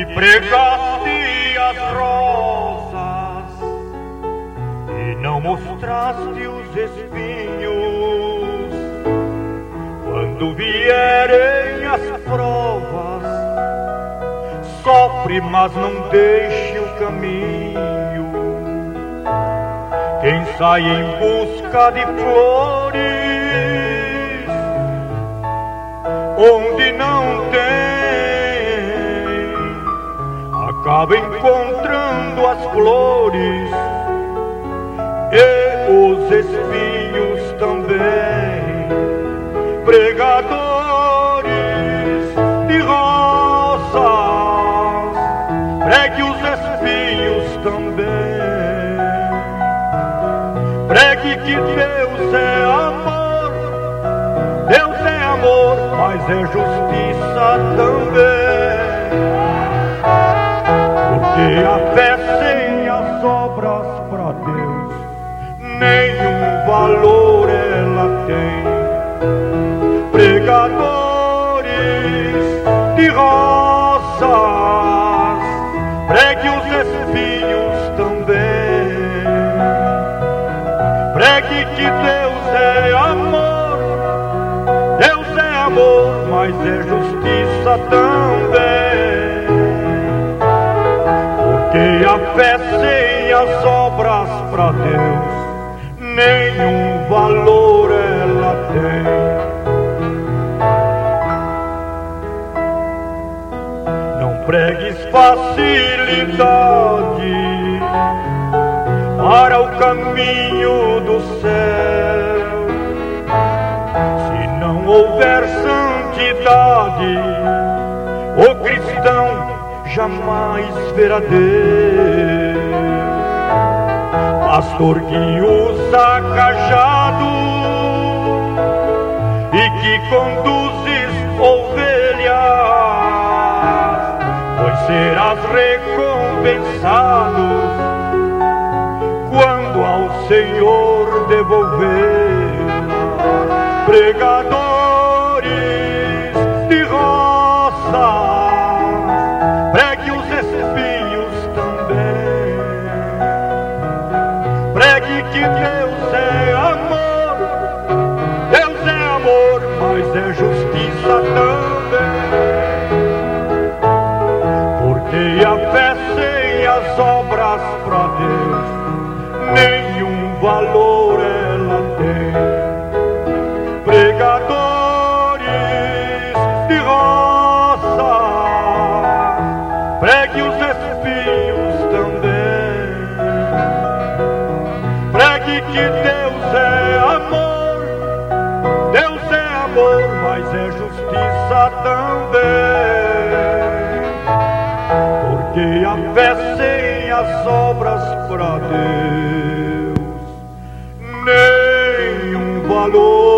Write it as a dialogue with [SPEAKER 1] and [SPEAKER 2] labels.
[SPEAKER 1] e pregaste as rosas e não mostraste os espinhos. Quando vierem as provas, sofre, mas não deixe o caminho. Quem sai em busca de flores onde não tem, acaba encontrando as flores e os espinhos também. Pregadores de rosas, pregue os espinhos também. Pregue que Deus é amor, Deus é amor, mas é justiça também. Porque a fé sem as obras pra Deus nenhum valor ela tem. Pregadores de rosas, pregue os espinhos também. Pregue que Deus é amor, Deus é amor, mas é justiça também. Porque a fé sem as obras pra Deus nenhum valor ela tem. Não pregues facilidade para o caminho do céu. Se não houver santidade, o cristão jamais verá Deus. Pastor que usa cajado e que conduzes ovelhas, pois serás recompensado quando ao Senhor devolver. Pregadores de rosas, pregue os espinhos também. Pregue que Deus é amor, Deus é amor, mas é justiça também. Porque a fé sem as obras pra Deus nenhum valor ela tem. Pregadores de rosas, pregue os espinhos também. Pregue que Deus é amor, Deus é amor, mas é justiça também. Porque a fé sem as obras pra Deus nenhum valor